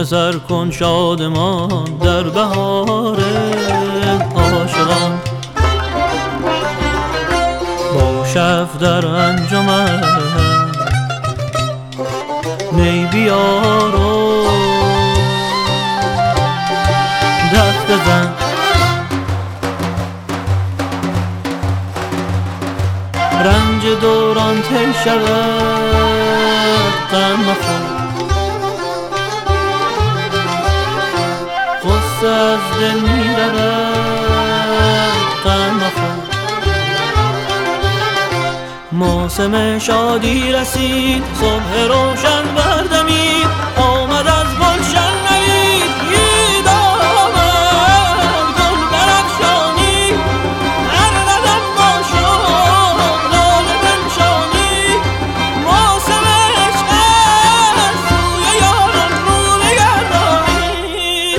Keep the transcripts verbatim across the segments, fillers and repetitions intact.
سر کن شادمان در بهار عاشقان. با شف در انجمن می بیار و دست بزن. رنج دوران طی شود غم مخور، غصه از دل می رود غم مخور. موسم شادی رسید، صبح روشن بردمید، آمد از گلشن نوید عید آمد گل برافشانی. هر قدم با شوق لاله بنشانی، موسم عشق است سوی یاران رو بگردانی.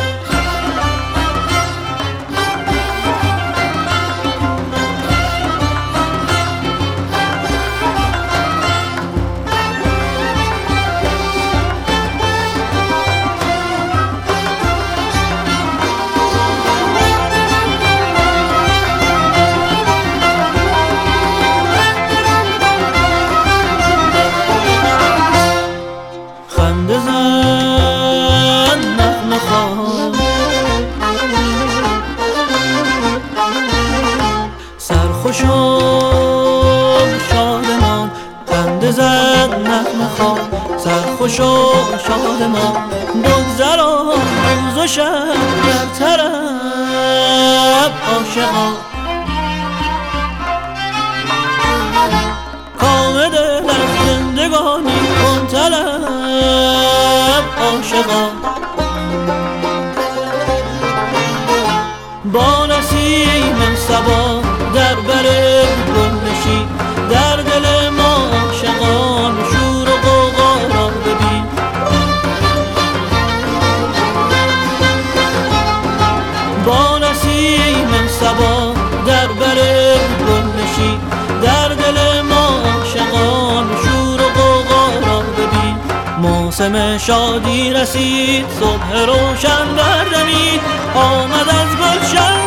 خنده زن نغمه خوان، سرخوش و شادمان. خنده زن نغمه خوان، سرخوش و شادمان. بگذران روز و شب در طرب عاشقان. کام دل از زندگانی کن طلب عاشقان. با نسیم صبا در بر گل نشین، در دل ما عاشقان شور و غوغا را ببین. با نسیم صبا در بر گل نشین، در دل ما عاشقان شور و غوغا را ببین. موسم شادی رسید، صبح روشن بردمید، آمد از گلشن